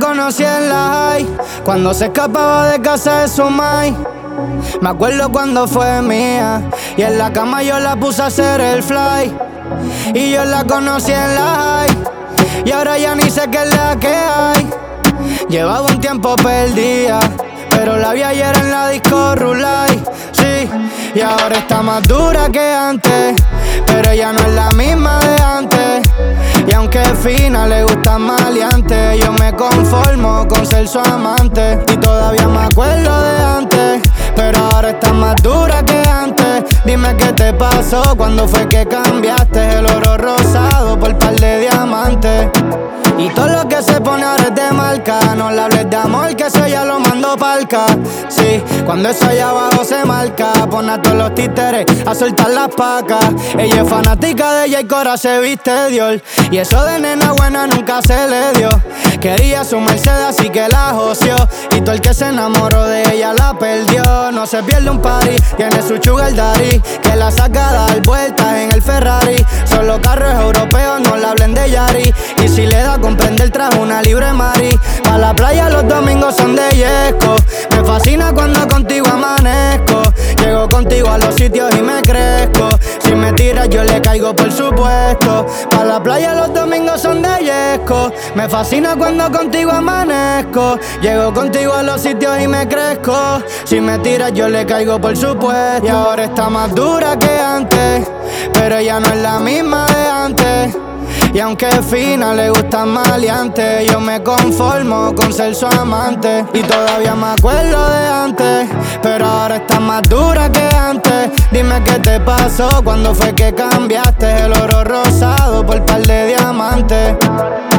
conocí en la high, cuando se escapaba de casa de su mai. Me acuerdo cuando fue mía y en la cama yo la puse a hacer el fly. Y yo la conocí en la high y ahora ya ni sé qué es la que hay. Llevaba un tiempo perdida, pero la vi ayer en la disco Rulay. Sí, y ahora está más dura que antes, pero ella no es la misma de antes. Y aunque es fina, le gusta maleante, yo me conformo con ser su amante. Y todavía me acuerdo de antes, pero ahora está más dura que antes. Dime qué te pasó, cuando fue que cambiaste el oro rosado por par de diamantes. Y todo lo que se pone ahora es de marca. No le hables de amor, que eso ya lo mando palca. Sí, cuando eso allá abajo se marca, pon a todos los títeres a soltar las pacas. Ella es fanática de ella y Cora se viste Dior. Y eso de nena buena nunca se le dio. Quería su Mercedes así que la joció. Y todo el que se enamoró de ella la perdió. No se pierde un party, tiene su sugar daddy, que la saca a dar vueltas en el Ferrari. Solo carros europeos, no le hablen de Yari. Y si le da con prender trajo una libre mari. Pa' la playa los domingos son de yesco. Me fascina cuando contigo amanezco. Llego contigo a los sitios y me crezco. Si me tiras yo le caigo por supuesto. Pa' la playa los domingos son de yesco. Me fascina cuando contigo amanezco. Llego contigo a los sitios y me crezco. Si me tiras yo le caigo por supuesto. Y ahora está más dura que antes, pero ella no es la misma de antes. Y aunque es fina, le gusta maleante, yo me conformo con ser su amante. Y todavía me acuerdo de antes, pero ahora está más dura que antes. Dime qué te pasó, cuando fue que cambiaste el oro rosado por par de diamantes.